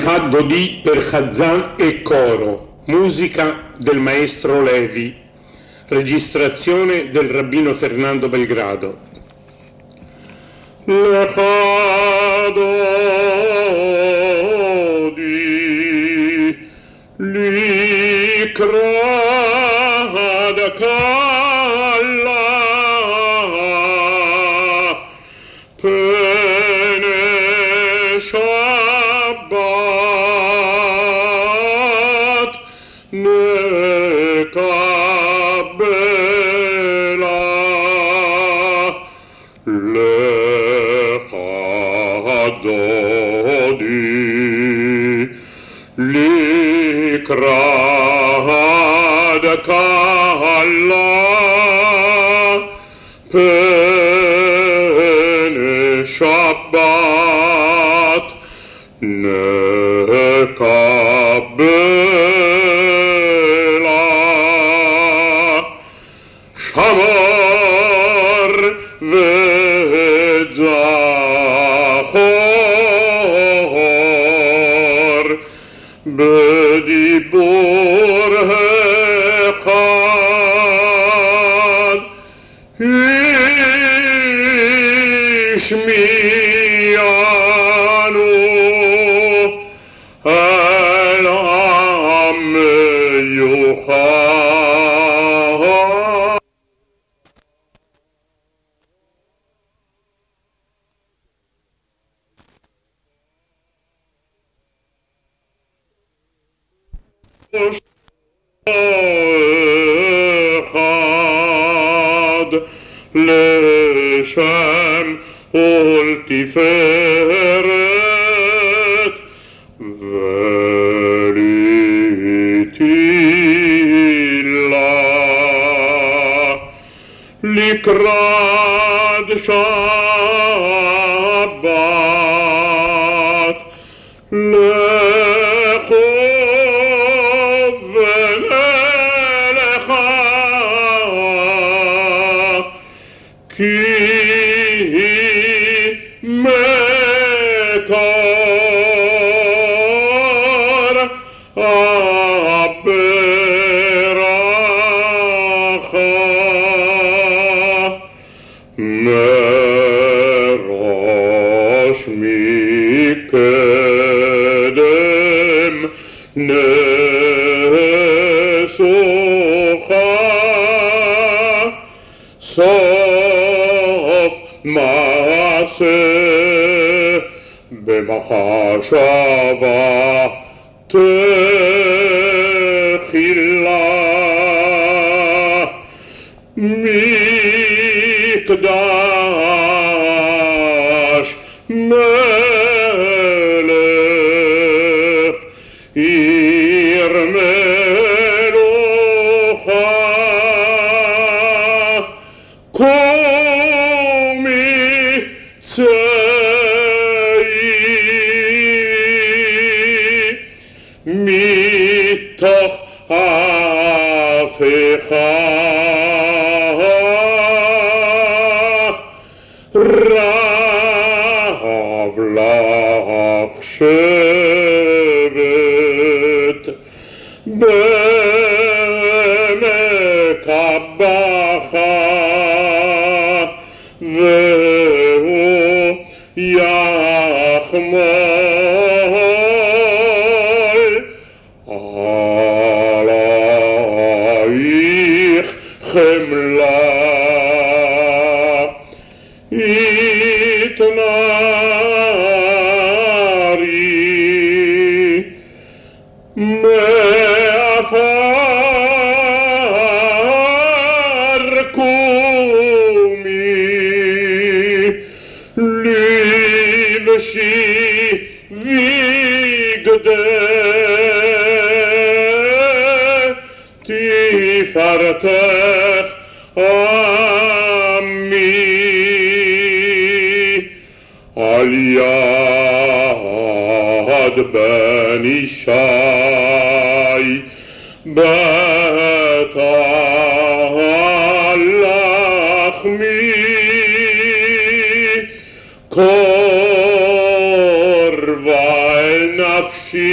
Haddodi per Khazan e coro, musica del maestro Levi, registrazione del rabbino Fernando Belgrado. Haddodi likra kalla pene Shabbat nekabela lecha Haddodi likra kalla pene Shabbat nekabela shamar vezachor bedibur echad ishmiyanu al-am yuchad. Echad leshem ultiferet veritila likrad Shabbat ki metor aberacha merosh mikedem nesucha sof maaseh במחשבה תחילה מקדש מלך עיר מלוכה קומי מתוך ההפיכה רב לך שבט בעמק הבכה והוא יחמול עלייך חמלה יתנערי מעפר קומי לבשי תפארתך עמי על יד בן ישי בית הלחמי קורבה אל נפשי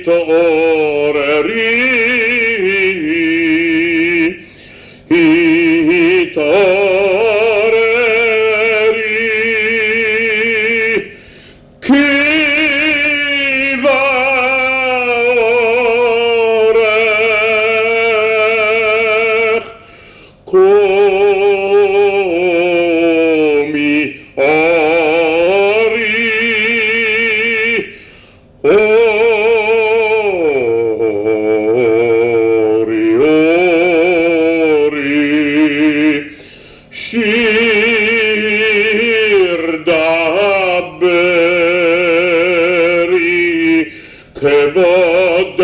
כבוד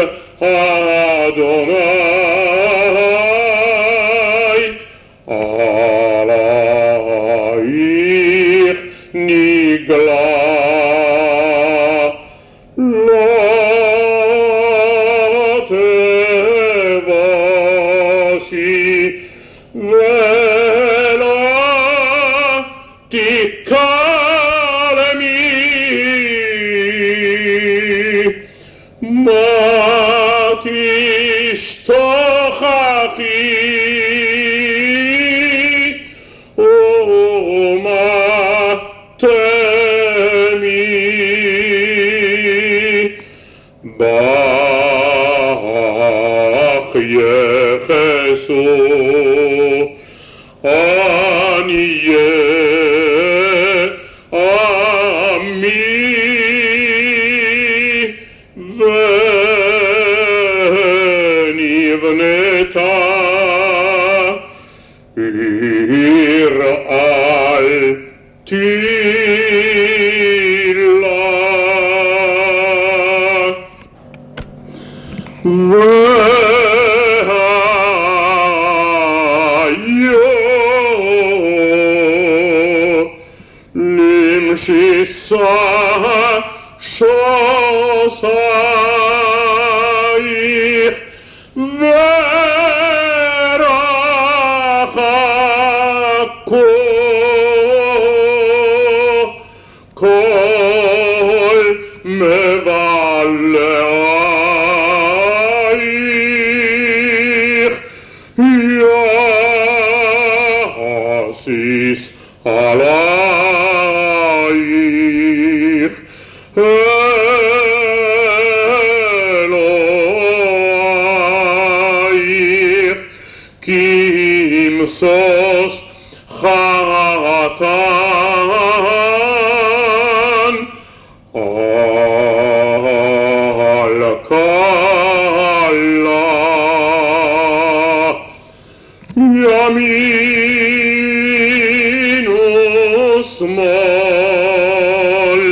אדוני עלייך נגלה, לא תבושי ולא תיכלמי, מה תשתוכחי ומה תמי, בך יחסו עניי עמי ונבנתה עיר על תילה, למשיסה שוסייך ורחקו כל מבלעייך, יאסיס עלייך אלוהייך, כי ימסוס חתן על כלה, ימין ושמאל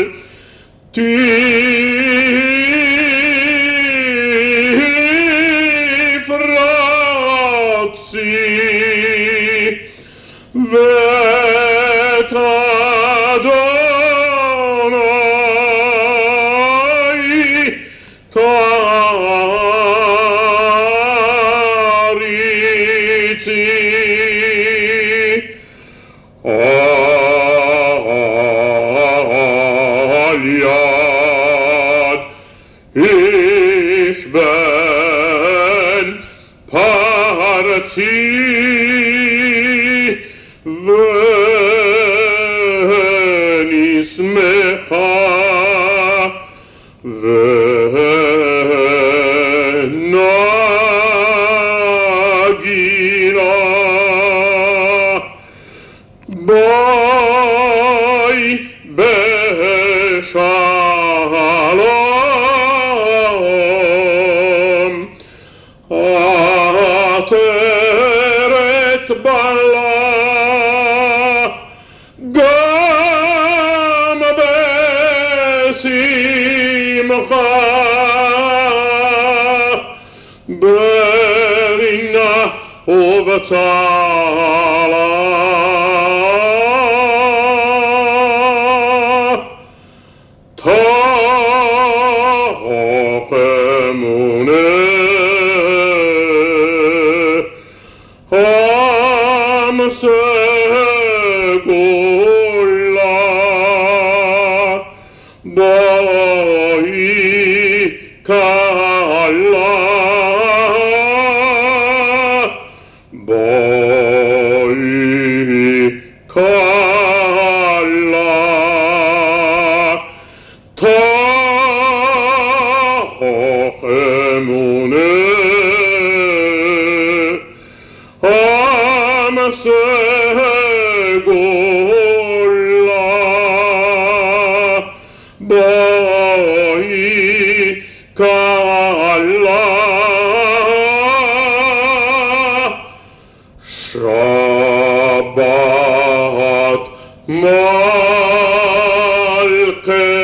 תפרצי, ואת אדוני תריצי, על יד איש בן פרצי, ונשמחה ונגילה, בואי בשלום, עטרת בלה, גם בשמחה, ברינה ובצהלה, תוך אמונה עם סגולה, בואי te